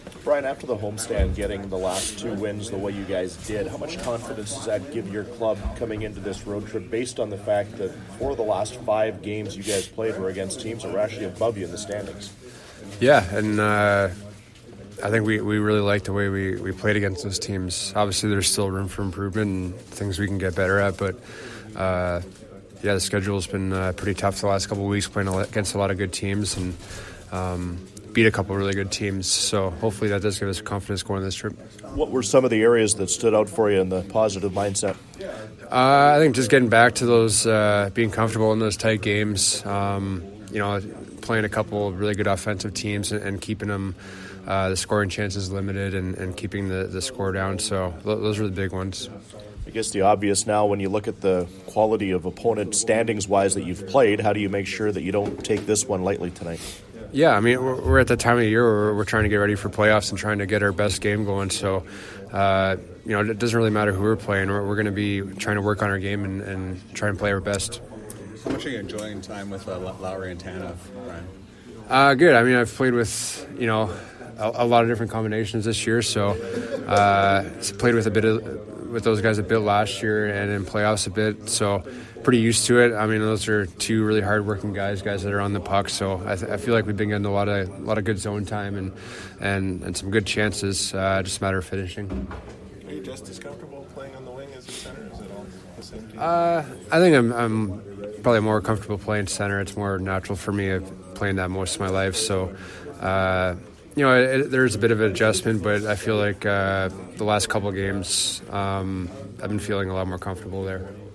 Brian, after the homestand, getting the last two wins the way you guys did, how much confidence does that give your club coming into this road trip based on the fact that 4 of the last 5 games you guys played were against teams that were actually above you in the standings? Yeah, and I think we really like the way we played against those teams. Obviously, there's still room for improvement and things we can get better at, but the schedule's been pretty tough the last couple of weeks, playing against a lot of good teams and beat a couple of really good teams. So hopefully that does give us confidence going this trip. What were some of the areas that stood out for you in the positive mindset? I think just getting back to those, being comfortable in those tight games, playing a couple of really good offensive teams and keeping them the scoring chances limited and keeping the score down. So those are the big ones. I guess the obvious now, when you look at the quality of opponent standings-wise that you've played, how do you make sure that you don't take this one lightly tonight? Yeah, I mean, we're at the time of year where we're trying to get ready for playoffs and trying to get our best game going. So, it doesn't really matter who we're playing. We're going to be trying to work on our game and try and play our best. How much are you enjoying time with Lowry and Tanev, Brian? Good. I mean, I've played with, a lot of different combinations this year. So, played with those guys a bit last year and in playoffs a bit. So, pretty used to it. I mean, those are two really hard-working guys that are on the puck. So I feel like we've been getting a lot of good zone time and some good chances. Just a matter of finishing. Are you just as comfortable playing on the wing as a center? Is it all the same to you? I think I'm probably more comfortable playing center. It's more natural for me. I've played that most of my life. So, there's a bit of an adjustment, but I feel like the last couple of games I've been feeling a lot more comfortable there.